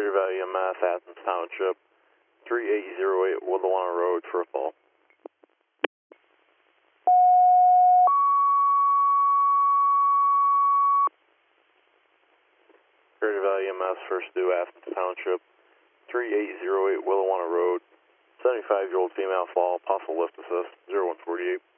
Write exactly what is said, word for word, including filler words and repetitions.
Greater Valley M S, Athens Township, three eight zero eight Woodlawn Road for a fall. Greater Valley M S, first due Athens Township, three eight zero eight Woodlawn Road, seventy-five-year-old female fall, possible lift assist, zero one forty-eight.